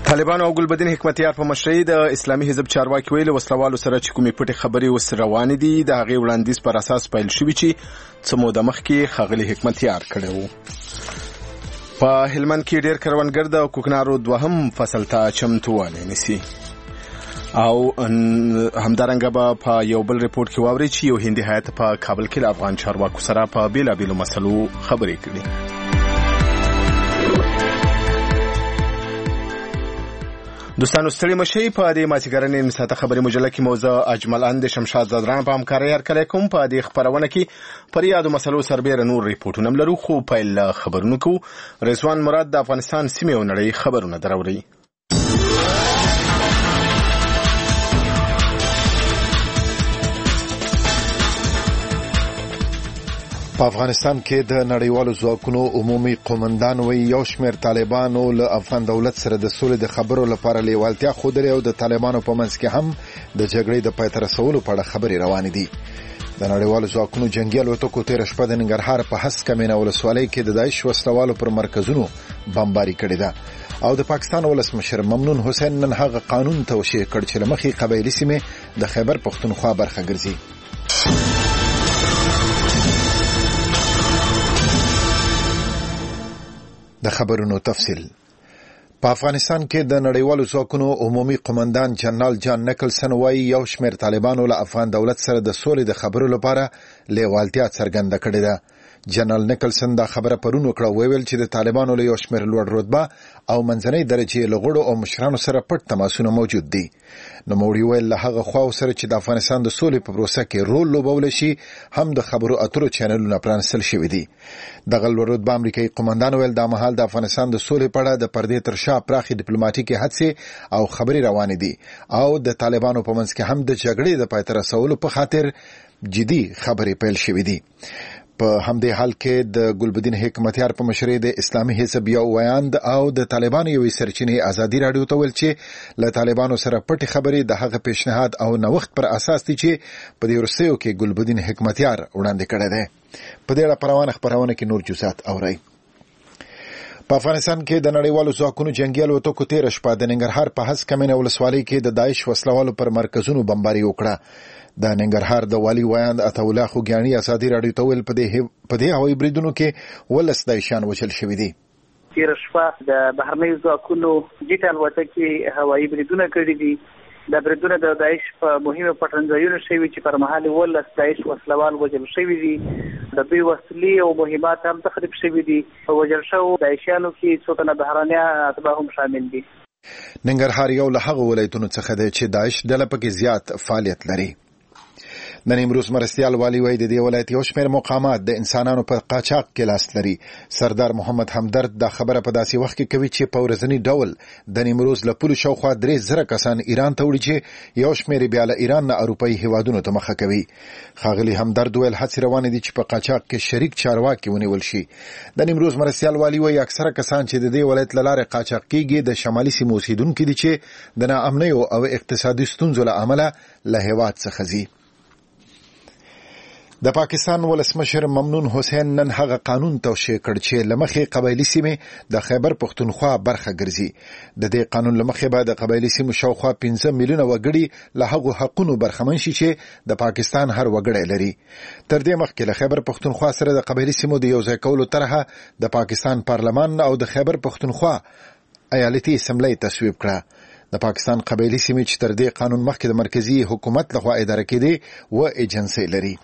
طالبان او ګلبدین حکمتیار په مشرۍ د اسلامي حزب چارواکي ویلي وسلوالو سره چې کومې پټې خبرې وس روانې دي د هغې وړاندیز پر اساس پیل شوي چې څه موده مخکې ښاغلي حکمتیار کړی و. په هلمند کې ډېر کروندګر د کوکنارو دوهم فصل ته چمتووالی نیسي. او همدارنګه به په یو بل ریپورت کې واورئ چې یو هندي هیات په کابل کې له افغان چارواکو سره په بېلابېلو مسلو خبرې کړي. دوستانو ستړي مشئ. په دې مازیګرنۍ نساته خبري مجله کې موضوع اجمل اند شمشاد زادران په همکارۍ هرکلی کوم. په دې خپرونه کې پر یادو مسلو سربېره نور ریپورټونه هم لرو، خو پیل خبرونه کوو. رضوان مراد د افغانستان سیمې او نړۍ خبرونه دراوړي. په افغانستان کې د نړیوالو ځواکونو عمومي قومندان وی یو شمېر طالبانو له افغان دولت سره د سولې د خبرو لپاره لیوالتیا ښودلې او د طالبانو په منځ کې هم د جګړې د پای ته رسولو په اړه خبرې روانې دي. د نړیوالو ځواکونو جنګي الوتکو تېره شپه د ننګرهار په هسکه مینه ولسوالۍ کې د داعش وسلوالو پر مرکزونو بمباري کړې ده او د پاکستان ولسمشر ممنون حسین نن هغه قانون توشیح کړ چې له مخې قبایلي سیمې د خیبر پښتونخوا برخه ګرځي. د خبرونو تفصیل. په افغانستان کې د نړیوالو ځواکونو عمومي قومندان جنرال جان نیکلسن وايي یو شمېر طالبانو له افغان دولت سره د سولې د خبرو لپاره لیوالتیا څرګنده کړې ده. جنرال نیکلسن دا خبره پرون وکړه، ویل چې د طالبانو له یو شمېر لوړ رتبه او منځنۍ درجې له غړو او مشرانو سره پټ تماسونه موجود دي. نوموړي ویل له هغه خواو سره چې د افغانستان د سولې په پروسه کې رول لوبولی شي هم د خبرو اترو چینلونه پرانستل شوي دي. دغه لوړ رتبه امریکایي قومندان ویل دا مهال د افغانستان د سولې په اړه د پردې تر شا پراخې ډیپلوماټیکې هڅې او خبرې روانې دي او د طالبانو په منځ کې هم د جګړې د پای ته رسولو په خاطر جدي خبرې پیل شوې دي. په همدې حال کې د ګلبدین حکمتیار په مشرۍ د اسلامي حزب یو ویاند او د طالبانو یوې سرچینې ازادي راډیو ته ویل چې له طالبانو سره پټې خبرې د هغه پیشنهاد او نوښت پر اساس دي چې په دې وروستیو کې ګلبدین حکمتیار وړاندې کړی دی. په دې اړه پروانه خپرونه کې نور جزئیات اورئ. په افغانستان کې د نړیوالو ځواکونو جنګي الوتکو تېره شپه د ننګرهار په هسکه مینه ولسوالۍ کې د داعش وسلوالو پر مرکزونو بمباري وکړه. د ننګرهار د والي ویاند عطاالله خوګیاڼي ازادي راډیو ته ویل په دې هوایي بریدونو کې 12 داعشیان وژل شوي دي. تېره شپه د بهرنیو ځواکونو جیټ الوتکې هوایي بریدونه کړي دي. دا بریدونه د داعش په مهمو پټنځایونو شوي چې پر مهال 12 داعش وسلوال وژل شوي دي. د دوی وسلې او مهمات هم تخریب شوي دي. په وژل شوو داعشیانو کې څو تنه بهرنیان اتباع هم شامل دي. ننګرهار یو له هغو ولایتونو څخه دی چې داعش ډله پکې زیات فعالیت لري. د نیمروز مرستیال والی وایي د دې ولایت یو شمېر مقامات د انسانانو په قاچاق کې لاس لري. سردار محمد همدرد دا خبره په داسې وخت کې کوي چې په ورځني ډول د نیمروز له پولو شاوخوا 3,000 کسان ایران ته وړي چې یو شمېر بیا له ایران نه اروپایي هیوادونو ته مخه کوي. ښاغلي همدرد ویل هڅې روانې دي چې په قاچاق کې شریک چارواکي ونیول شي. د نیمروز مرستیال والی وایي اکثره کسان چې د دې ولایت له لارې قاچاق کېږي د شمالي سیمو اوسېدونکي دي چې د ناامنیو او اقتصادي ستونزو له امله له هېواد څخه ځي. د پاکستان ولسمشر ممنون حسین نن هغه قانون توشیح کړ چې له مخې قبایلي سیمې د خیبر پښتونخوا برخه ګرځي. د دې قانون له مخې به د قبایلي سیمو شاوخوا 15 میلیونه وګړي له هغو حقونو برخمن شي چې د پاکستان هر وګړی لري. تر دې مخکې له خیبر پښتونخوا سره د قبایلي سیمو د یوځای کولو طرحه د پاکستان پارلمان او د خیبر پښتونخوا ایالتي اسمبلی تصویب کړه. د پاکستان قبایلي سیمې چې تر دې قانون مخکې د مرکزي حکومت لخوا اداره کېدې و ایجنسۍ لري.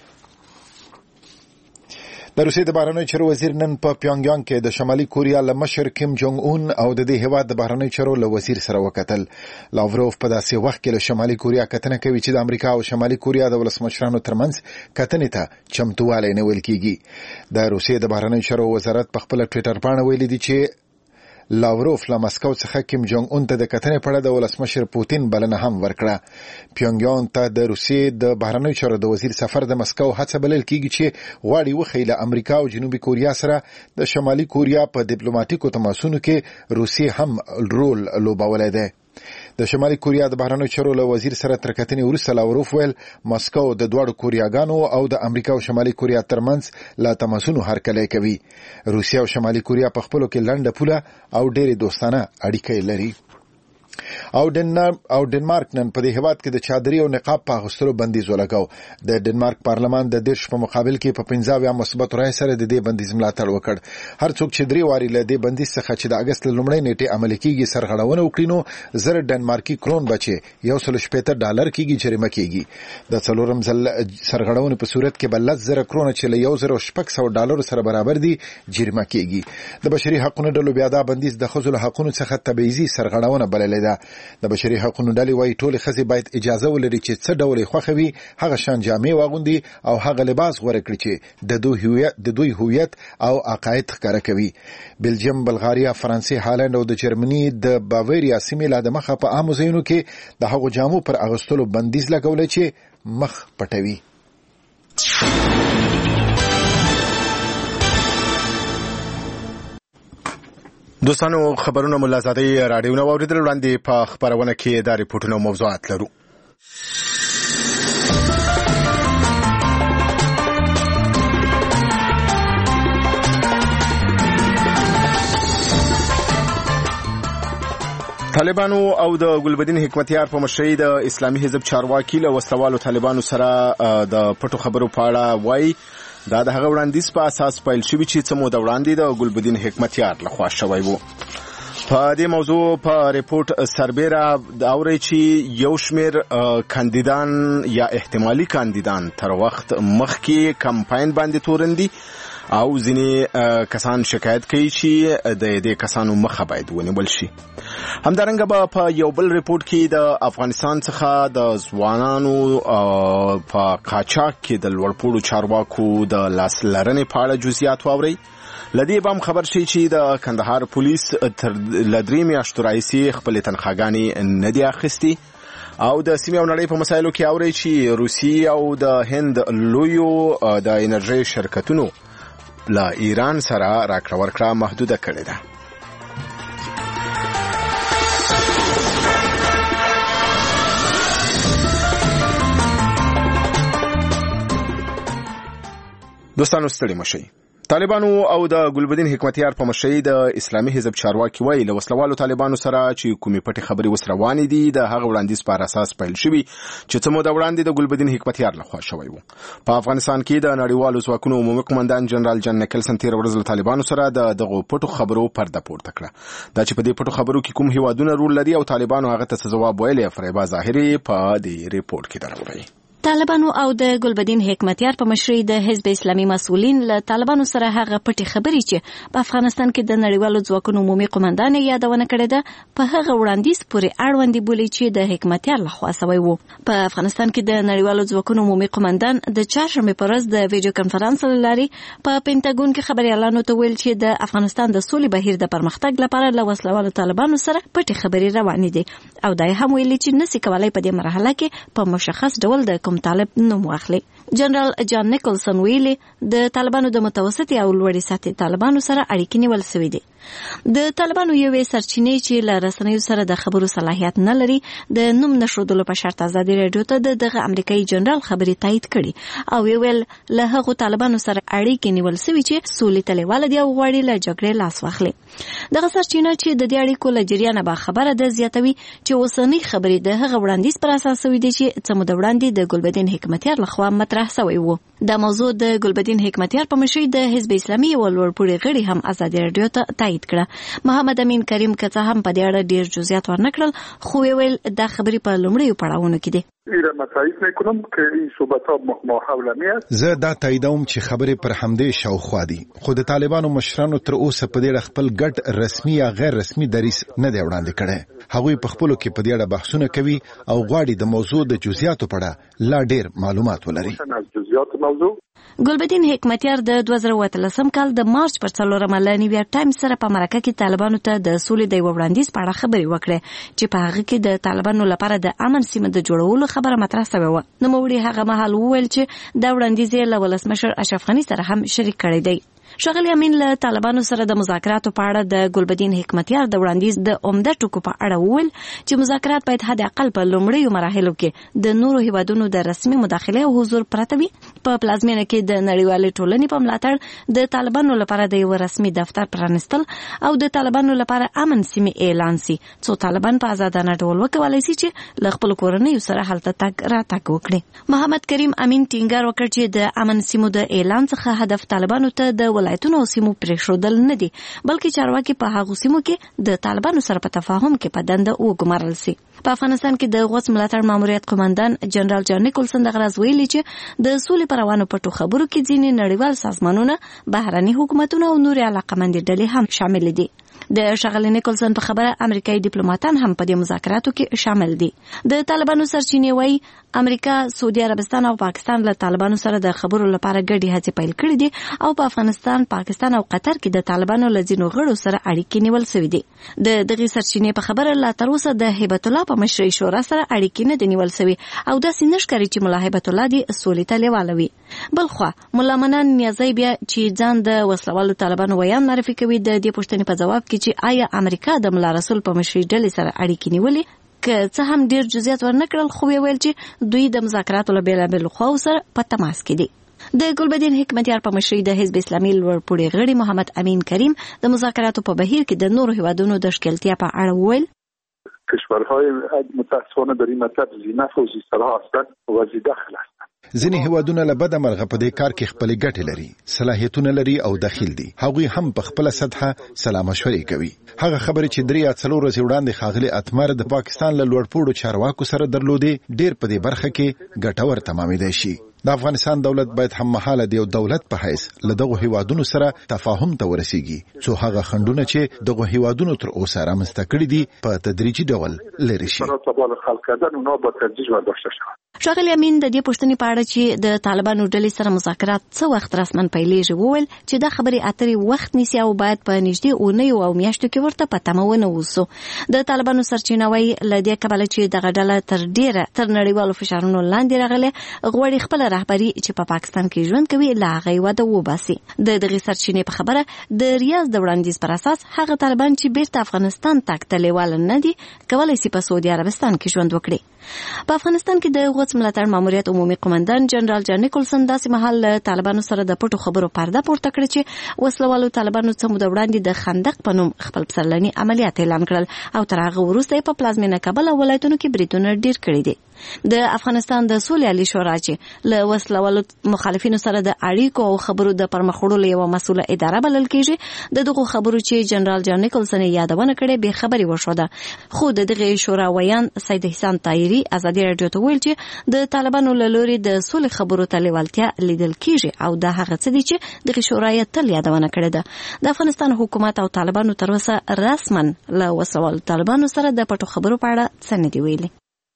د روسیې د بهرنیو چارو وزیر نن په پیونګیانګ کې د شمالي کوریا له مشر کیم جونګ اون او د دې هېواد د بهرنیو چارو له وزیر سره وکتل. لاوروف په داسې وخت کې له شمالي کوریا کتنه کوي چې د امریکا او شمالي کوریا د ولسمشرانو ترمنځ کتنې ته چمتووالی نیول کېږي. د روسیې د بهرنیو چارو وزارت په خپله ټویټر پاڼه ویلي دي چې لاوروف له مسکو څخه کیم جونګ اون ته د کتنې په اړه د ولسمشر پوتین بلنه هم ورکړه. پیونګیانګ ته د روسیې د بهرنیو چارو د وزیر سفر د مسکو هڅه بلل کېږي چې غواړي وښیي له امریکا او جنوبي کوریا سره د شمالي کوریا په ډیپلوماټیکو تماسونو کې روسیې هم رول لوبولی دی. د د شمالي کوریا د بهرنیو چارو له وزیر سره تر کتنې وروسته لاوروف ویل ماسکو د دواړو کوریاګانو او د امریکا او شمالي کوریا ترمنځ لا تماسونو هرکلی کوي. روسیا او شمالي کوریا په خپلو کې لنډه پوله او ډېرې دوستانه اړیکې لري. او ډنمارک نن په دې هیواد کې د چادري او نقاب په اغوستلو بندیز ولګاو. د ډنمارک پارلمان د 10 په مقابل کې په 15 مثبت رای سره د دې بندیز ملاتړ وکړ. هر څوک چې 3 واري له دې بندیز څخه چې د اگست لومړۍ نیټه عملي کیږي سرغړونه وکړي نو زر ډنمارکي کرون بچي $160 کیږي جریمه کیږي. د څلورم ځل سرغړونه په صورت کې بل 10,000 کرون چې له $1,600 سره برابر دي جریمه کیږي. د بشري حقوقو ډلو بیا دا بندیز د ښځو له حقوقو څخه تبعیضي سرغړونه بللې ده. د بشري حقوقو ډلې وايي ټول ښځې باید اجازه ولري چې څه ډول خوښوي هغه شان جامې واغوندي او هغه لباس غوره کړي چې د دوی هویت او عقاید ښکاره کوي. بلجیم، بلغاریا، فرانسې، هالند او د جرمني د باویریا سیمې لا د مخه په عامو ځایونو کې د هغو جامو پر اغوستلو بندیز لګولی چې مخ پټوي. دوستانو خبرونه ملا زادی راډیو نو اوریدل. وړاندې په خبرونه کې دا ریپورتونه او موضوعات لرو. طالبانو او د ګلبدین حکمتیار په مشرۍ د اسلامي حزب چارواکي له وسلوالو طالبانو سره د پټو خبرو په اړه وایي دا د هغه وړاندیز په اساس پیل شوی چې څه موده وړاندې د ګلبدین حکمتیار لخوا شوی وو. په دې موضوع په ریپورت سربیره د اوري چې یو شمیر کاندیدان یا احتمالي کاندیدان تر وخت مخکې کمپاین باندې تورندي او ځینې کسان شکایت کوي چې د دې کسانو مخه باید ونیول شي. همدارنګه به په یو بل ریپورت کې د افغانستان څخه د ځوانانو په قاچاق کې د لوړپوړو چارواکو د لاسلرنې په اړه جزئیات واورئ. لدی بام خبر شي چې د کندهار پولیس تر لدرې میاشتو راهیسې خپلې تنخواګانې نه دي اخیستي او د سیمې او نړۍ په مسایلو کې اوري چې روسي او د هند لویو د انرژي شرکتونو له ایران سره راکړه ورکړه محدوده کړې ده. دوستانو ستړي مشئ. طالبانو او د ګلبدین حکمتیار په مشرۍ د اسلامي حزب چارواکي وایي له وسلوالو طالبانو سره چې کومې پټې خبرې وس روانې دي د هغه وړاندیز پر اساس پیل شوي چې څه موده وړاندې د ګلبدین حکمتیار لخوا شوی وو. په افغانستان کې د نړیوالو ځواکونو عمومي قومندان جنرال جان نیکلسن تیر ورځ له طالبانو سره دغه پټو خبرو پرده پورته کړه. دا چې په دې پټو خبرو کې کوم هیوادونه رول لري او طالبانو هغه ته ځواب ویلی فریبا ظاهري په دې ریپورت کې دراوړي. طالبانو او د ګلبدین حکمتیار په مشرۍ د حزب اسلامي مسؤلین له طالبانو سره هغه پټې خبرې چې په افغانستان کې د نړیوالو ځواکونو عمومي قومندان یادونه کړې ده په هغه وړاندیز پورې اړوند بولي چې د حکمتیار لخوا شوی وو. په افغانستان کې د نړیوالو ځواکونو عمومي قومندان د چهارشنبې په ورځ د ویډیو کانفرنس له لارې په پینټاګون کې خبريالانو ته ویل چې د افغانستان د سولې بهیر د پرمختګ لپاره له وسلوالو طالبانو سره پټې خبرې روانې دي او دا هم ویلي چې نسی کولای په دې مرحله کې په مشخص ډول د طالب نوم واخلي. جنرال جان نیکلسن ویلي د طالبانو د متوسطي او لوړې سطحې طالبانو سره اړیکې نیول شوې دي. د طالبانو یوې سرچینې چې له رسنیو سره د خبرو صلاحیت نه لري د نوم نشودلو په شرط ازادي رادیو ته دغه امریکایي جنرال خبري تایید کړي او ویل له هغو طالبانو سره اړیکې نیول شوې چې سولې تلیواله دي او غواړي له جګړې لاس واخلي. دغه سرچینه چې د دې اړیکو له جریانه به خبره ده زیاتوي چې اوسنۍ خبرې د هغه وړاندیز پر اساس شوې دي چې څه موده وړاندې د ګلبدین حکمتیار لخوا مطرح شوی وو. دا موضوع د ګلبدین حکمتیار په مشرۍ د حزب اسلامي او لوړپوړي غړي هم ازادي رادیو ته تایید کړه. محمد امین کریم که څه هم په دې اړه ډیر جزئیات ورنکړل خو ویل دا خبرې په لومړیو پړاوونو کې دي. زه دا تاییدوم چې خبرې پر همدې شاوخوا دي خو د طالبانو مشرانو تر اوسه په دې خپل ګډ رسمي یا غیر رسمي دریس نه دی وړاندې کړی. هغوی په خپلو کې په دې اړه بحثونه کوي او غواړي د موضوع د جزئیاتو په اړه لا ډیر معلومات ولري. ګلبدین حکمتیار د 2013 کال د مارچ پر 4 له نیویارک ټایمز سره په مرکه کې طالبانو ته د سولې د وړاندیز په اړه خبرې وکړې چې په هغه کې د طالبانو لپاره د امن سیمه د جوړولو خبره مطرح شوې و. نو موړي هغه مهال وویل چې دا وړاندیز له ولسمشر اشرف غنی سره هم شریک کړی دی. ښاغلي امین له طالبانو سره د مذاکراتو په اړه د ګلبدین حکمتیار د وړاندیز د عمده ټکو په اړه وویل چې مذاکرات باید حد اقل په لومړیو مراحلو کې د نورو هیوادونو د رسمي مداخله او حضور پرته وي. په پلازمینه کې د نړیوالې ټولنې په ملاتړ د طالبانو لپاره د یو رسمي دفتر پرانستل او د طالبانو لپاره امن سیمې اعلان سي څو طالبان په آزادانه ډول وکولای شي چې له خپل کورنیو سره هلته تګ راتګ وکړي. محمد کریم امین ټینګار وکړ چې د امن سیمو د اعلان څخه هدف طالبانو ته د ولایتونو او سیمو پرېښودل نه دي بلکې چارواکي په هغو سیمو کې د طالبانو سره په تفاهم کې په دنده وګمارل سي. په افغانستان کې د غوڅ ملاتړ ماموریت قومندان جنرال جان نیکولسن دغه راز ویلي چې د سولې پر روانو پټو خبرو کې ځینې نړیوال سازمانونه، بهرني حکومتونه او نورې علاقمندې ډلې هم شامل دي. د ښاغلي نیکولسن په خبره امریکایي ډیپلوماټان هم په دې مذاکراتو کې شامل دي. د طالبانو سرچینې وایي امریکا، سعودي عربستان او پاکستان له طالبانو سره د خبرو لپاره ګډې هڅې پیل کړې دي او په افغانستان، پاکستان او قطر کې د طالبانو له ځینو غړو سره اړیکې نیول شوې دي. د دغې سرچینې په خبره لا تر اوسه د هیبت الله په مشرۍ شورا سره اړیکې نه دي نیول شوې او داسې نه ښکاري چې ملا هیبت الله دې سولې ته لیواله وي. بلخوا ملا منان نیازی بیا چې ځان د وسلوالو طالبانو ویان معرفي کوي د دې پوښتنې په جواب کې چې آیا امریکا د ملا رسول په مشرۍ ډلې سره اړیکې نیولې، که څه هم ډیر جزئیات ورنه کړل خو ویل چې دوی د مذاکراتو له بیلابېلو خواو سره په تماس کې دي. د ګلبدین حکمتیار په مشرۍ د حزب اسلامي لوړپوړي غړي محمد امین کریم د مذاکراتو په بهیر کې د نورو هیوادونو د ښکیلتیا په اړه وویل کشورهای متاسفانه در این مطلب زینف و زیسترها هستند و زیدخل هستند. ځینې هیوادونه له بده مرغه په دې کار کې خپلې ګټې لري، صلاحیتونه لري او دخیل دي. هغوی هم په خپله سطحه سلا مشورې کوي. هغه خبرې چې 3 یا 4 ورځې وړاندې ښاغلي اتمر د پاکستان له لوړپوړو چارواکو سره درلودې ډېر په دې برخه کې ګټور تمامېدای شي. د افغانستان دولت باید هم مهاله د یو دولت په حیث له دغو هیوادونو سره تفاهم ته ورسیږي څو هغه خنډونه چې دغو هیوادونو تر اوسه رامنځته کړي دي په تدریجي ډول لرې شي. ښاغلي امین د دې پوښتنې په اړه چې د طالبانو ډلې سره مذاکرات څه وخت رسماً پیلېږي وویل چې دا خبرې اترې وخت نیسي او باید په نږدې اونیو او میاشتو کې ورته په تمه ونه اوسو. د طالبانو سرچینه وایي له دې کبله چې دغه ډله تر نړیوالو فشارونو لاندې راغلې غواړي خپله رهبري چې په پاکستان کې ژوند کوي له هغې وده وباسي. د دغې سرچینې په خبره د ریاض د وړاندیز پر اساس هغه طالبان چې بیرته افغانستان تګ ته لیواله نه دي کولی شي په سعودي عربستان کې ژوند وکړي. په افغانستان کې د غوڅ ملاتړ ماموریت عمومي قومندان جنرال جان نیکولسن داسې مهال له طالبانو سره د پټو خبرو پرده پورته کړه چې وسلوالو طالبانو څه موده وړاندې د خندق په نوم خپل پسرلني عملیات اعلان کړل او تر هغه وروسته یې په پلازمینه کابل او ولایتونو کې بریدونه ډیر کړي دي. د افغانستان د سولې عالي شورا چې له وسلوالو مخالفینو سره د اړیکو او خبرو د پرمخ وړلو یوه مسؤله اداره بلل کېږي، د دغو خبرو چې جنرال جان نیکولسن یادونه کړې بې خبرې وښوده. خو د دغې شورا ویان سید احسان طاهري ازادي راډیو ته ویل چې د طالبانو له لوري د سولې خبرو ته لیوالتیا لیدل کېږي او دا هغه څه دي چې دغې شورا یې تل یادونه کړې ده. د افغانستان حکومت او طالبانو تر اوسه رسما له وسلوالو طالبانو سره د پټو خبرو په اړه څه نه دي ویلي.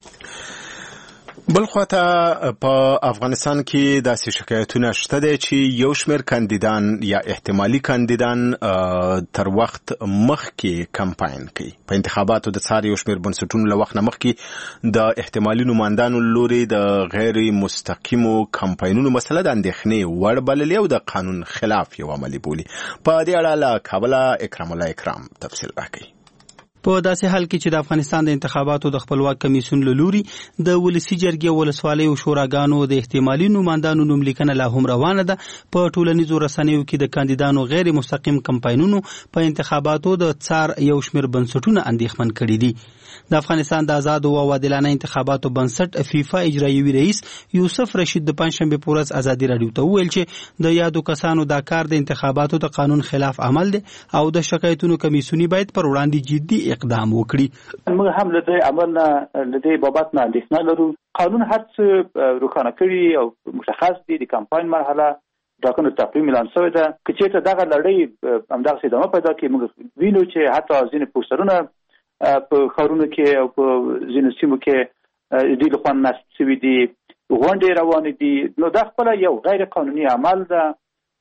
بلخواته په افغانستان کې داسې شکایتونه شته دي چې یو شمېر کاندیدان یا احتمالي کاندیدان تر وخت مخکې کمپاین کوي. په انتخاباتو د څار یو شمېر بنسټونو له وخت نه مخکې د احتمالي نمایندانو لوري د غیر مستقیمو کمپاینونو مسله د اندېښنې وړ بللې او د قانون خلاف یو عملي بولي. په دې اړه له کابله اکرام الله اکرام تفصیل راکوي. په داسې حال کې چې د افغانستان د انتخاباتو د خپلواک کمیسیون له لوري د ولسي جرګې ولسوالیو شوراګانو د احتمالي نمایندانو نوملیکنه لا هم روانه ده. په ټولنیزو رسنیو کې د کاندیدانو غیر مستقیم کمپاینونو په انتخاباتو د څار یو شمېر بنسټونه اندېښمن کړي دي. د افغانستان د آزادو او عادلانه انتخاباتو بنسټ فیفا اجرایوي رئیس یوسف رشید د پنځشنبې په ورځ ازادي راډیو ته وویل چې د یادو کسانو دا کار د انتخاباتو د قانون خلاف عمل دی او د شکایتونو کمیسیونی باید پر وړاندې جدي اقدام وکړي. موږ هم له دې عمل نه له دې بابت نه اندېښنه لرو. قانون هر څه روښانه کړي او مشخص دي. د کمپاین مرحله ټاکنو تقویم اعلان شوی ده. که چېرته دغه لړۍ همدغسې ادامه پیدا کړي موږ وینو چې حتی ځینې پوسټرونه په ښارونو کې او په ځینو سیمو کې دوی له خوا نصب شوي دي، غونډې روانې دي. نو دا خپله یو غیر قانوني عمل ده. د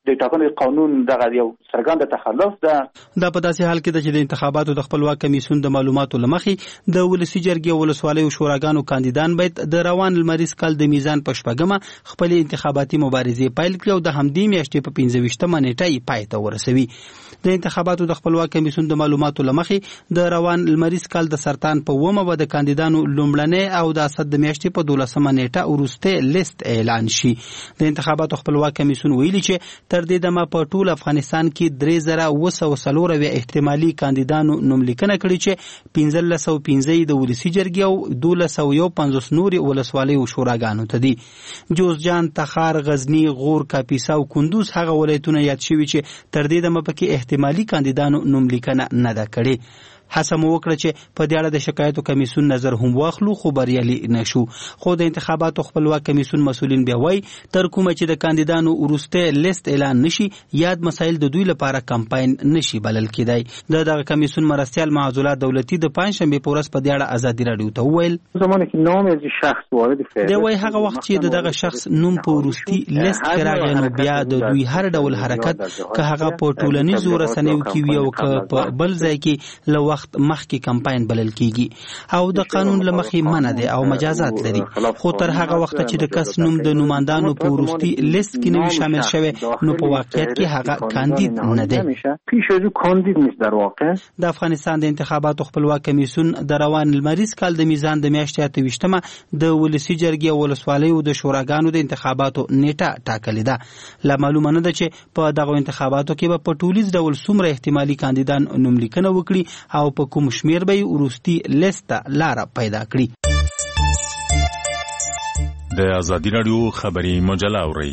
د ټاکنو قانون دغه یو څرګند تخلف ده. دا په داسې حال کې ده چې د انتخاباتو د خپلواک کمیسیون د معلوماتو لمخې د ولسی جرګې ولسوالیو شوراګانو کاندیدان باید د روان لمریز کال د میزان په شپږمه خپل انتخاباتي مبارزې پیل کړي او د همدې میاشتې په 15مه نیټه پای ته ورسوي. د انتخاباتو د خپلواک کمیسیون د معلوماتو لمخې د روان لمریز کال د سرطان په 9مه د کاندیدانو لومړنۍ او د اسد د میاشتې په 12مه نیټه وروسته لیست اعلان شي. د انتخاباتو خپلواک کمیسیون ویلي چې تر دې دمه په ټول افغانستان کې 3904 احتمالي کاندیدانو نوملیکنه کړې چې 1515 د ولسی جرګې او 1250 نور ولسوالیو شوراګانو ته دي. جوزجان، تخار، غزنی، غور، کاپیسا او کندوز هغه ولایتونه یاد شوي چې تر دې دمه پکې احتمالي کاندیدانو نوملیکنه نه ده کړې. هڅه مو وکړه چې په دې اړه د شکایتو کمیسیون نظر هم واخلو خو بریالي نشو. خو د انتخاباتو خپلواک کمیسیون مسؤلین بیا وایي تر کومه چې د کاندیدانو وروسته لیست اعلان نشي یاد مسایل د دوی لپاره کمپاین نشي بلل کېدای. دغه کمیسیون مرستیال معزوله دولتي د پنځشنبه په ورځ په دې اړه ازادي رادیو ته وویل زمانه کې نام از شخص وارد فعل دی وایي هغه وخت چې دغه شخص نوم په وروستي لیست کې راغی نو بیا د دوی هر ډول حرکت که هغه په ټولنیزو رسنیو کې وي او که په بل ځای کې له وخت مخکې کمپاین بلل کیږي او د قانون له مخې منع دی او مجازات لري. خو تر هغه وخت چې د کس نوم د نوماندانو په وروستي لیست کې نه شامل شوی نو په واقعیت کې هغه کاندید نه دی. پیش از او کاندید نیست در واقع. د افغانستان د انتخاباتو خپلواک کمیسیون د روان لمریز کال د میزان د میاشتې 28مه د ولسی جرګې او ولسوالیو د شوراګانو د انتخاباتو نیټه ټاکلې ده. لا معلومه نه ده چې په دغه انتخاباتو کې به په ټولیز ډول څومره احتمالي کاندیدان نوملیکنه وکړي او په کوم شمیر به وروستي لیست لاره پیدا کړي. د ازادي رادیو خبري مجله اوري.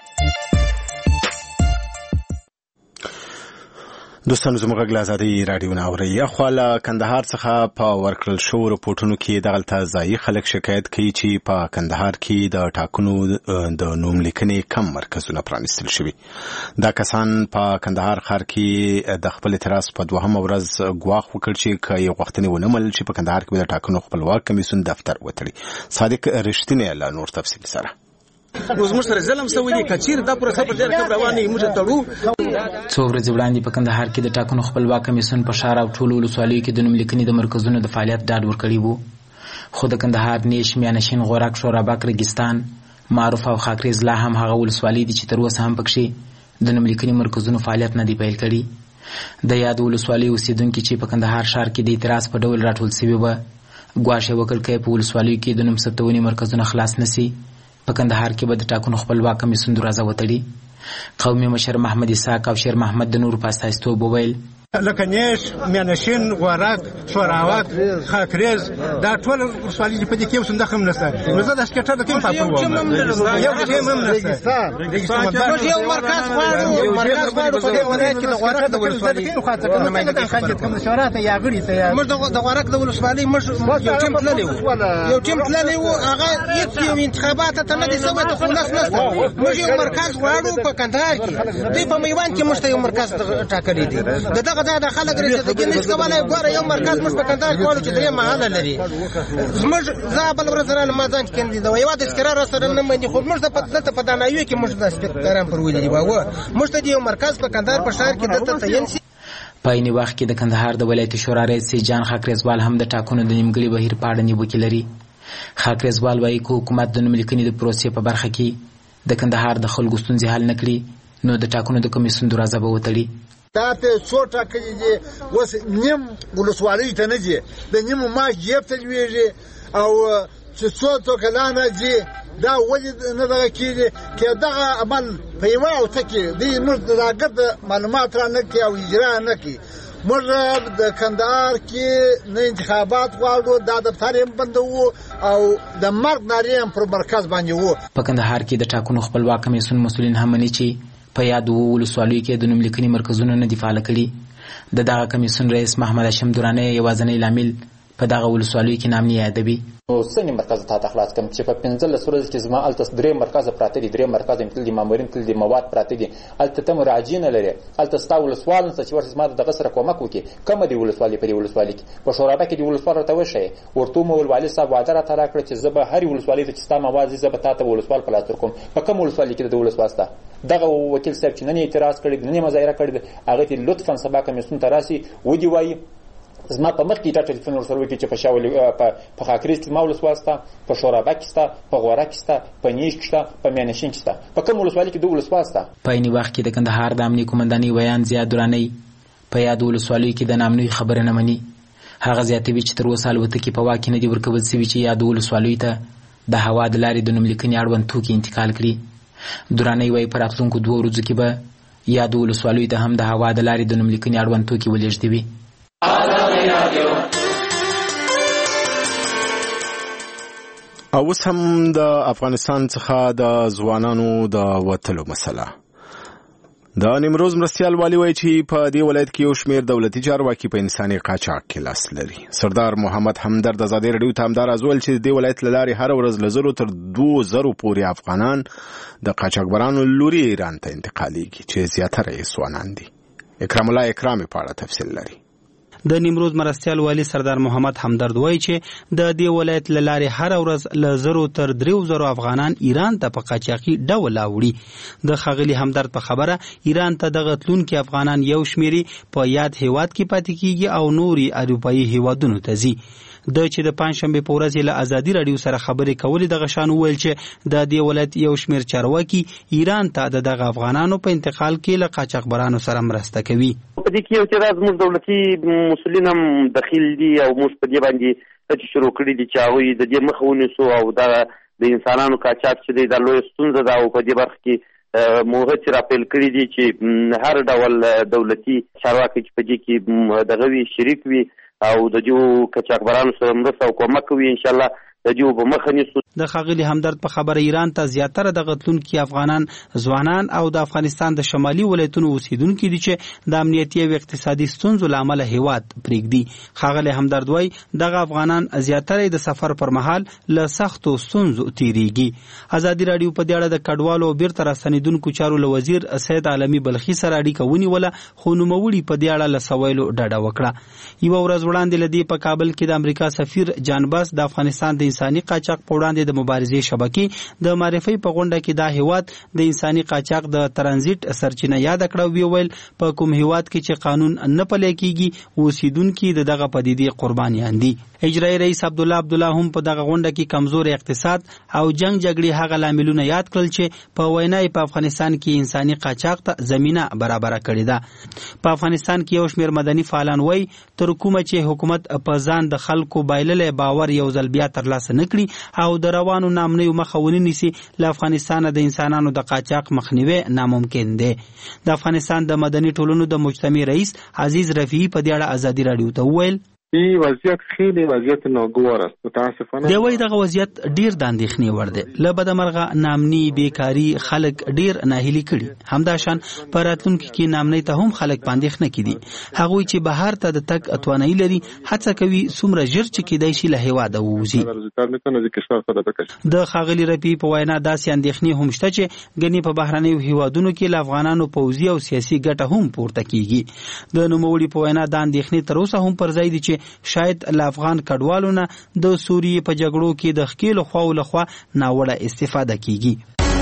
دوستانو زموږ غږ له ازادي رادیو نه اورئ. اخوا له کندهار څخه په ورکړل شوو رپورټونو کې دغلته ځایي خلک شکایت کوي چې په کندهار کې د ټاکنو د نوملیکنې کم مرکزونه پرانیستل شوي. دا کسان په کندهار ښار کې د خپل اعتراض په 2مه ورځ ګواښ وکړ چې که یې غوښتنې ونه منل چې په کندهار کې د ټاکنو خپلواک کمیسیون دفتر وتړي. صادق رښتینی له نور تفصیل سره موږ سره ظلم شوی دی کچیر دا پروسه په ډېر کم روانه موږ تړو. څو ورځې وړاندې په کندهار کې د ټاکنو خپلواک کمیسیون په ښار او ټولو ولسوالیو کې د نوملیکنې د مرکزونو د فعالیت ډاډ ورکړی وو. خو د کندهار نیش، میانشین، غورک، شورابک، ریګستان، معروف او خاکریز لا هم هغه ولسوالۍ دي چې تر اوسه هم پکښې د نوملیکنې مرکزونو فعالیت نه دی پیل کړي. د یاد ولسوالۍ اوسېدونکي چې په کندهار ښار کې د اعتراض په ډول راټول سوي وه ګواښ یې وکړ که په ولسوالیو کې د نوم ثبتونې مرکزونه خلاص نه سي په کندهار کې به د ټاکنو خپلواک کمیسیون دروازه وتړي. قومي مشر محمد اسحاق او شیر محمد د نورو په استازیتوب وویل لکه نیش، میانشین، غورک، شوراوک، خاکریز دا ټول ولسوالۍ په دې کې یو صندوق هم نشته. نو زه د سکرټر د کوم پاپور وم یو ټیم هم نشته. موږ یو مرکز غواړو په دې ولایت کې د غورک د ولسوالۍ خو خاطر نه مې د خلک کوم شورات یا غړي ته موږ د غورک د ولسوالۍ موږ یو ټیم تللی وو هغه یو انتخابات ته نه دي سوي ته خلاص نشته. موږ یو مرکز غواړو په کندهار کې دوی په میوان کې موږ ته یو مرکز ټاکلی دی. دغه دا خلک رسېدګي نشي کولای ګوره یو مرکز موږ په کندهار کې غواړو چې درې محله لري. زموږ زه بله ورځ رالم ما ځان چې کاندید وم یوه تذکره راسره نه مني خو موږ دلته په دانایو کې موږ د سپیکران پر ولیدي وه موږ ته د یو مرکز په کندهار په ښار کې دلته تعین شي. په عیني وخت کې د کندهار د ولایت شورا رئیس جان خاکریزوال هم د ټاکنو د نیمګړي بهیر په اړه نیوکې لري. خاکریزوال وایي که حکومت د نوملیکنې د پروسې په برخه کې د کندهار د خلکو ستونزې حل نه کړي نو د ټاکنو د کمیسیون دروازه به وتړي. دا ته څو ټاکنې دي اوس نیم ولسوالۍ ته نه ځي د نیمو معاش جیب ته لوېږي او چې څو کلانه ځي دا ولې نه دغه کېږي که دغه عمل په یوه اوته کې دوی موږ د راګرد معلومات را نه کړي او اجرا نه کړي. موږ د کندهار کې نه انتخابات غواړو دا دفتر یې بندوو او د مرګ نارې هم پر مرکز باندې وو. په کندهار کې د ټاکنو خپلواک کمیسیون مسؤلین هم مني چې په یادو ولسوالیو کې د نوملیکنې مرکزونه نه دي فعاله کړي. د دغه کمیسیون رئیس محمد هاشم دراني یوازینی لامل په دغه ولسوالیو کې نام نه یادوي. نو څنګه مرکز ته خلاص کوم چې په 15 ورځې کې زما الته 3 مرکز پراته دي، 3 مرکز تل دي مامورین تل دي مواد پراته دي، الته ته مراجعین لري، الته ستاول سوال څه چې ورته زما دغه سره کومک وکي کوم دی ولسوالۍ په ولسوالۍ کې په شورابه کې دی ولسوال ته وشي ورته مول والي صاحب وعده را ترا کړ چې زه به هر ولسوالۍ ته چې ستا مواد زه به تاسو ولسوال په لاس ورکوم. په کوم ولسوالۍ کې د ولسوالسته دغه وکیل صاحب چې نن اعتراض کړی نن مظاهره کړی هغه ته لطفا سبا کمیسیون ته راسي ودی وایي زما په مخ کې تا ټلیفون ورسره وکړي چې په شاول په خاکریز کې ما ولسوالسته په شورابه کې سته په غوره کې سته په نیش کې سته په میانشین کې سته په کوم ولسوالۍ کې د ولسوالسته. په عین وخت کې د کندهار د امنیه قومندانۍ ویان زیاد دراني په یاد ولسوالۍ کې د نامنوي خبره نه مني. هغه زیاتوي چې تر اوسه الوتکې په واک کې نه دي ورکول شوي چې یاد ولسوالۍ ته د هوا د لارې د نوملیکنې اړوند توکي انتقال کړي. دراني وایي په راتلونکو 2 ورځو کې به یاد ولسوالۍ ته هم د هوا د لارې د نوملیکنې اړوند توکي ولېږدوي. اوس هم د افغانستان څخه د ځوانانو د وتلو مسله. د نیمروز مرستیال والی وایي چې په دې ولایت کې یو شمېر دولتي چارواکي په انساني قاچاق کې لاس لري. سردار محمد همدرد ازادي راډیو ته همدا راز ویل چې د دې ولایت له لارې هره ورځ له 0 تر 2000 پورې افغانان د قاچاقبرانو لوري ایران ته انتقالیږي چې زیاتره یې ځوانان دي. اکرام الله اکرامي په اړه تفصیل لري. د نیمروز مرستیال والی سردار محمد همدرد وایي چې د دې ولایت له لارې هر ورځ له 0 تر 3000 افغانان ایران ته په قاچاقي ډول راوړي. د ښاغلي همدرد په خبره ایران ته دغه تلونکي افغانان یو شمېرې په یاد هیواد کې پاتې کیږي او نوري اروپایي هیوادونو ته ځي. د چې د پنځشنبه په ورځ له ازادي راډیو سره خبرې کولې دغه شان ویل چې د دې ولایت یو شمېر چارواکي ایران ته دغه افغانانو په انتقال کې له قاچاقبرانو سره مرسته کوي. په دې کې یو چې زموږ دولتي مسؤلین هم دخیل دي او موږ په دې باندې چې شروع کړی دي چې هغوی د دې مخه ونیسو او د انسانانو قاچاق چې دی د لویه ستونزه ده او په دې برخه کې موږ چې راپیل کړي دي چې هر ډول دولتي چارواکي چې په دې کې دغه وي شریک وي او د دې قاچاقبرانو سره مرسته او کومک کوي ان شاء الله د دې په مخه نیسو. د ښاغلي همدرد په خبره ایران ته زیاتره د غتلونکي افغانان ځوانان او د افغانستان د شمالي ولایتونو اوسیدونکي دي چې د امنیتي او اقتصادي ستونزو له امله هیواد پرېږدي. ښاغلي همدرد وایي دغه افغانان زیاتره د سفر پر مهال له سختو ستونزو تیریږي. ازادي راډیو په دې اړه د کډوالو او بیرته راستنېدونکو چارو له وزیر سید عالمي بلخي سره اړیکه ونیوله خو نوموړي په دې اړه له سوالو ډډه وکړه. یوه ورځ وړاندې له دې په کابل کې د امریکا سفیر جان باس د افغانستان د انساني قاچاق په وړاندې د مبارزې شبکې د معرفي په غونډه کې دا هیواد د انساني قاچاق د ترانزیت سرچینه یاد کړه او ویل په کوم هیواد کې چې قانون نه پلی کیږي اوسیدونکو دغه پدیدې قربانیان دي. اجرایي رئیس عبدالله هم په دغه غونډه کې کمزور اقتصاد او جګړې هغه لاملونه یاد کړل چې په وینا په افغانستان کې انساني قاچاق ته زمينه برابر کړې ده. په افغانستان کې یو شمېر مدني فعالان وایي تر کومه چې حکومت په ځان د خلکو بایللې باور یو ځل بیا ترلاسه نکړي او د روانو نامنیو مخه ونیسي له افغانستان د انسانانو د قاچاق مخنیوي ناممکن دی. د افغانستان د مدني ټولنو د مجتمع رئیس عزیز رفیعی په دې اړه ازادي راډیو ته وویل این وضعیت خیلی وضعیت ناگوار است متاسفانه. دی وایي دغه وضعیت ډیر د اندېښنې وړ دی. له بدمرغه نامني بیکاری خلک ډیر ناهیلي کړي. همداشان په راتلونکي کې نامنۍ ته هم خلک په اندېښنه کې دي. هغوی چې بهر ته د تګ اتوانۍ لري هڅه کوي څومره ژر چې کېدای شي له هیواده ووځي. د ښاغلي رفیعي په وینا داسې اندېښنې هم شته چې ګنې په بهرنیو هیوادونو کې له افغانانو پوځي او سیاسي ګټه هم پورته کیږي. د نوموړي په وینا دا اندېښنې تر اوسه هم پر ځای دي چې شاید له افغان کډوالو نه د سوریې په جګړو کې د ښکېلو خواو لخوا ناوړه استفاده کیږي.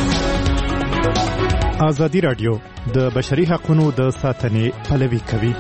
ازادي راډیو د بشري حقوقو د ساتنې پلوي کوي.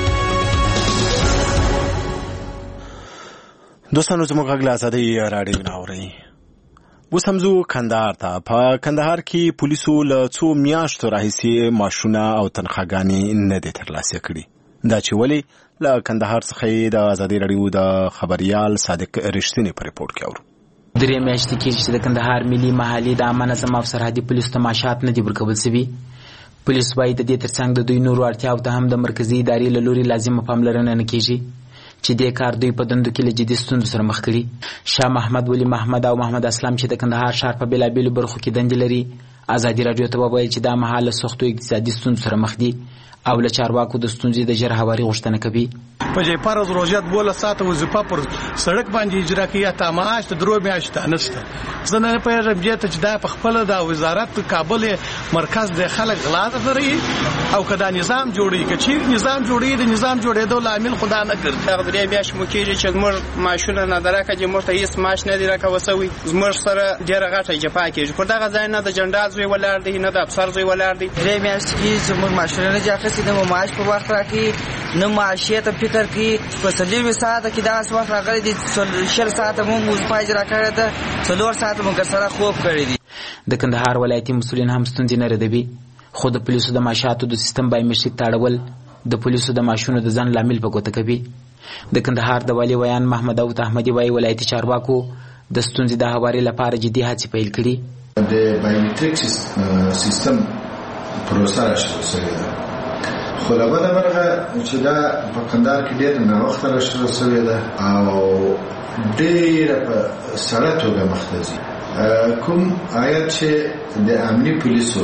دوستانو زموږ غږ له ازادي راډیو نه اورئ. اوس هم ځو کندهار ته. په کندهار کې پولیسو له څو میاشتو راهیسې معاشونه او تنخواګانې نه دي ترلاسه کړي. دا چې ولې له کندهار څخه د ازادي راډیو د خبريال صادق رښتینی په ریپورت کې اورو. 3 میاشتې کې چې د کندهار ملي محلي د عامه نظم او سرحدي پولیسو ته معاشات نه دي ورکول شوي. پولیس وايي د دې ترڅنګ د دوی نورو اړتیاو ته هم د مرکزي ادارې له لوري لازمه پاملرنه نه کیږي چې دې کار دوی په دندو کې له جدي ستونزو سره مخ کړي. شاه محمد ولی محمد او محمد اسلام چې د کندهار ښار په بېلابېلو برخو کې دندې لري ازادي راډیو ته وویل چې دا مهال له سختو اقتصادي ستونزو سره مخ دي او له چارواکو د ستونزې د ژر هواري غوښتنه کوي. په جیپارز روزیات بوله ساته وظیفه پر سړک باندې اجرا کوي تا معاش ته درو میاشت نشته زنه په رمجه ته چې دا په خپل د وزارت کابل مرکز د خلک غلا کوي او کدا نظام جوړي کچیر نظام جوړي د نظام جوړېدو لامل خدا نه کړ هغه درې میاشت مو کېږي چې موږ ماشونه نه درکه چې موږ ته هیڅ ماش نه دی راکوسوي موږ سره ډېر غټه جپا کېږي پر دغه ځای نه د جنډال زوی ولر دی نه د افسر زوی ولر دی درې میاشت کې چې موږ ماشونه نه ځاخسي د معاش په وخت راکې نه معاشیت فکر کې په سلیمه ساعت کې دا وخت راغلي دي شل ساعت موږ پای را کړی ده 4 ساعت موږ سره خوب کړی دي د کندهار ولایتي مسؤلین هم ستونزې نه ردوي خو د پولیسو د معاشاتو د سیستم بایومټریک تاړول د پولیسو د معاشونو د ځن لامل په ګوته کوي د کندهار د والي ویان محمد داود احمدي وايي ولایتي چارواکو د ستونزې د هواري لپاره جدي هڅې پیل کړي د بایومټریک سیستم پروسه راشل شوې ده خو له بده مرغه چې دا په کندهار کې ډېر ناوخته راشل شوې ده او ډېره په سړه توګه مخته ځي کوم آیت چې د امني پولیسو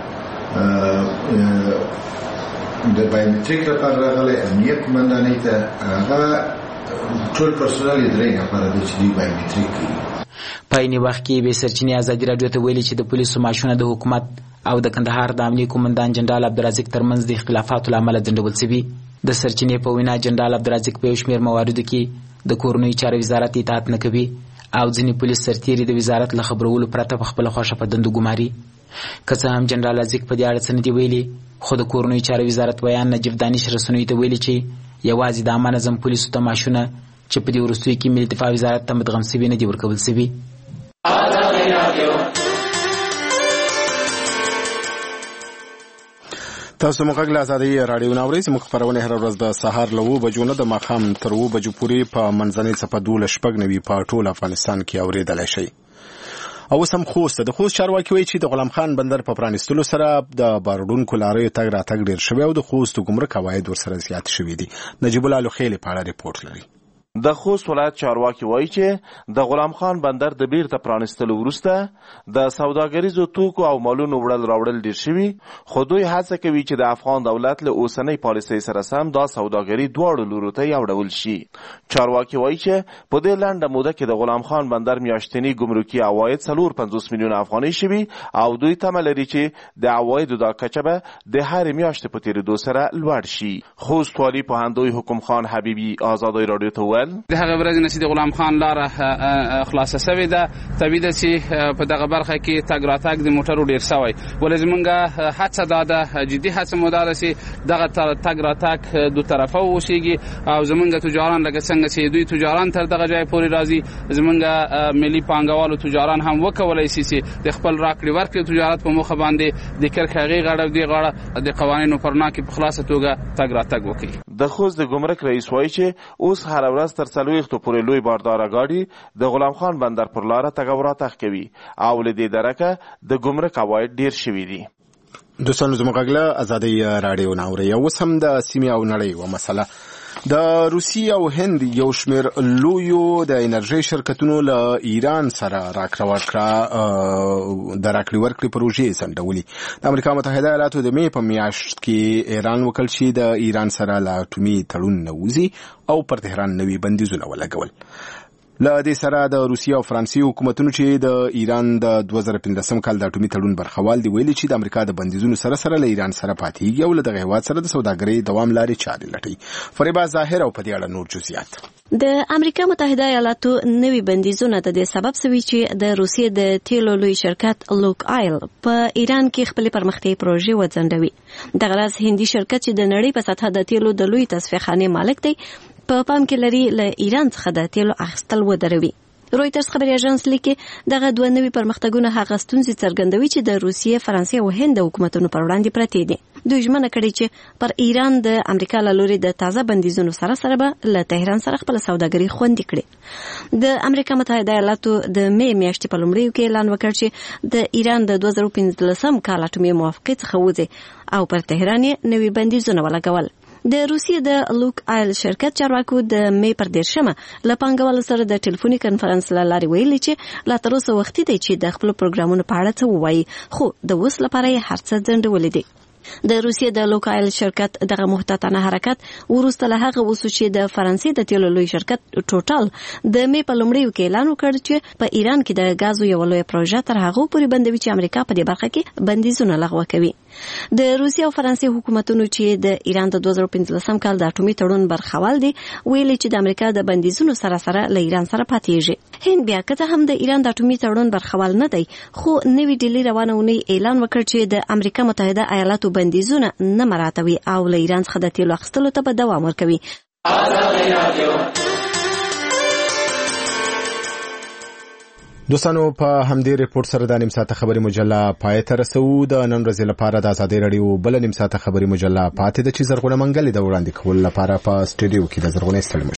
د بایومټریک لپاره راغلی امنیه قومندانۍ ته هغه ټول پرسونل یې درې نفره دي چې دوی بایومټریک کوي په عیني وخت کې بې سرچینې ازادي راډیو ته ویلي چې د پولیسو معاشونه د حکومت او د کندهار د امنیه قومندان جنرال عبدالرزاق ترمنځ د اختلافاتو له امله ځنډول شوي د سرچینې په وینا جنرال عبدالرزاق په یو شمېر مواردو کې د کورنیو چارو وزارت اطاعت نه کوي او ځینې پولیس سرتیري د وزارت له خبرولو پرته په خپله خوښه په دندو ګماري که څه هم جنرال عزیق په دې اړه څه نه دي ویلي خو د کورنیو چارو وزارت ویان نجیب دانش رسنیو ته ویلي چې یوازې د عامه نظم پولیسو ته معاشونه چې په دې وروستیو کې ملي دفاع وزارت ته مدغم سوي نه دي ورکول سوي تاسو موږ غږ آزادي رادیو ناوري چې موږ خبرونه هر ورځ د سهار له 9 بجو نه د ماښام تر 9 بجو پورې په منځنۍ صفه 12:09 په ټول افغانستان کې اوریدلای شئ او سم خوست د خوست چارواکي وایي چې د غلام خان بندر په پرانیستلو سره د باروډونکو لارې تګ راتګ ډیر شوی او د خوست ګمرک عواید ورسره زیات شوي دي نجیب الله لوخیل په اړه ریپورت لري د خوست ولایت چارواکي وایي چې د غلام خان بندر د بیرته پرانیستلو وروسته د سوداګریزو توکو او مالونو وړل راوړل ډیر شوي خو دوی هڅه کوي چې د افغان دولت له اوسنۍ پالیسۍ سره سم دا سوداګري دواړو لورو ته یوړول شي چارواکي وایي چې په دې لنډه موده کې د غلام خان بندر میاشتني ګمرکي عواید 450 میلیون افغانۍ شوي او دوی تمه لري چې د عوایدو دا کچه به د هرې میاشتې په تېرېدو سره لوړ شي خوست والي پوهندوی حکم خان حبیبي آزادۍ راډیو ته وویل د هغه ورځې نه چې د غلام خان لاره خلاصه شوې ده طبیعي ده چې په دغه برخه کې تګ راتګ د موټرو ډېر شوی ولې زمونږ هڅه دا ده جدي هڅه مو دا ده چې دغه تګ راتګ دو طرفه وشيږي او زمونږ تجاران لکه څنګه چې دوی تجاران تر دغه ځای پورې راځي زمونږ ملي پانګوالو تجاران هم وکولای شي چې د خپل راکړې ورکړې تجارت په موخه باندې د کرخغي غړو دی غړه د قوانینو پرنا کې په خلاصه توګه تګ راتګ وکړي د خوست د ګمرک رئیس وایي چې اوس هر ورځ تر 40 پورې لوی بارداره گاډي د غلام خان بندر پر لاره تګ او راتګ کوي او له دې درکه د ګمرک عواید ډیر شوي دي دوستانو زموږ غږ آزادۍ رادیو ناوري او سم د سیمې او نړۍ و مسله د روسیې او هند یو شمېر لویو د انرژۍ شرکتونو له ایران سره راکړه ورکړه د راکړې ورکړې پروژې ځنډولې د امریکا متحده ایالاتو د مې په میاشت کې ایران وکړ چې د ایران سره له اټومي تړون نه وځي او پر تهران نوي بندیزونه ولګول له دې سره د روسیې او فرانسې حکومتونو چې د ایران د 2015 کال د اټومي تړون برخوال دي ویلي چې د امریکا د بندیزونو سره سره له ایران سره پاتېږي او له دغه هیواد سره د سوداګرۍ دوام لارې چارې لټوي فریبا ظاهر او په دې اړه نور جزئیات د امریکا متحده ایالاتو نوي بندیزونه د دې سبب شوي چې د روسیې د تیلو لوی شرکت لوک آیل په ایران کې خپل پرمختیايي پروژې وځنډوي دغه راز هندي شرکت چې د نړۍ په سطحه د تیلو د لوی تصفیه خانې مالک دی په پام کې لري له ایران څخه د تیلو اخیستل ودروي رويټرز خبري اژانس لیکي دغه دوه نوي پرمختګونه هغه ستونزې څرګندوي چې د روسیې، فرانسې او هند حکومتونو پر وړاندې پرتې دي. دوی ژمنه کړې چې پر ایران د امریکا له لوري د تازه بندیزونو سره سره به له تهران سره خپل سوداګري خوندي کړي. د امریکا متحده ایالاتو د مې میاشتې په لومړیو کې اعلان وکړ چې د ایران د 2015 کال اټومي موافقې څخه وځي او پر تهران نوي بندیزونه ولګول. د روسیې د لوک آیل شرکت چارواکو د مې پر 10 له پانګوالو سره د ټلیفوني کنفرانس له لارې ویلي چې لا تر اوسه وختي دی چې د خپل پروګرامونو په اړه څه ووایي، خو د اوس لپاره یې هر څه ځنډولې دي. د روسیې د لوکایل شرکت دغه محتاطانه حرکت وروسته له هغه وسو چې د فرانسې د تیلو لوی شرکت ټوټال د می په لومړیو کې اعلان وکړ چې په ایران کې د غازو یو لوی پروژه تر هغه پورې بندوي چې امریکا په دې برخه کې بندیزونه لغوه کوي. د روسیې او فرانسې حکومتونو چې د ایران د 2015 کال د اټومي تړون برخوال دي ویلي چې د امریکا د بندیزونو سره له ایران سره پاتېږي. هند بیا که هم د ایران د اټومي تړون برخوال نه دی خو نوی ډیلی روانه ونی اعلان وکړ چې د امریکا متحده ایالاتو بندیزونه نه مراعاتوي او له ایران څخه د تیلو اخیستلو ته به دوام ورکوي. دوستانو په همدې ریپورت سره د نیم ساعته خبري مجله پای ته رسو. د نن ورځې لپاره د ازادي رادیو بل نیم ساعته خبري مجله پاتې د چې زرغونه منګلې د وړاندې کول لپاره په سټډیو کې د زرغونه استلم